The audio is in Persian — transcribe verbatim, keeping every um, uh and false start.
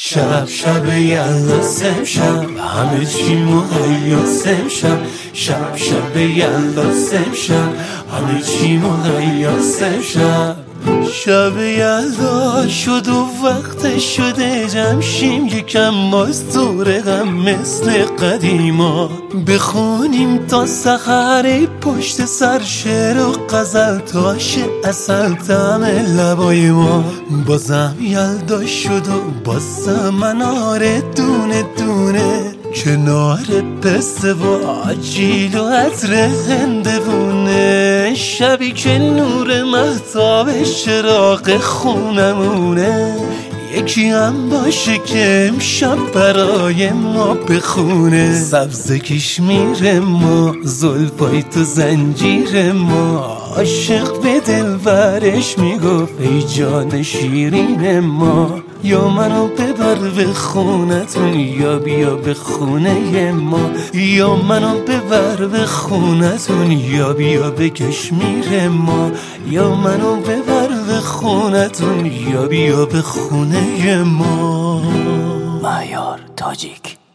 شب شب یلداز امشب، همه چی مهیاس امشب. شب شب یلداز امشب، همه چی مهیاس امشب. شب یلدا شد و وقت شده جمع شیم، یکم باز دور غم مثل قدیما بخونیم تا سحر، پشت سر شعر و غزل تاش اصل طعم لبای ما. بازم یلدا شد و بازم مناره دونه دونه، کنار پسته و آجیل و عطر هندوونه. شبی که نور مهتاب چراغ خونمونه، یکی هم باشه که امشب برای ما بخونه. سبز کشمیر ما، زلفای تو زنجیر ما، عاشق به دلبرش میگفت ای جان شیرین ما. یا منو ببر به خونتون، یا بیا به خونه ما. یا منو ببر به خونتون، یا بیا به کشمیر ما. یا منو ببر به خونتون، یا بیا به خونه ما. مهیار تاجیک.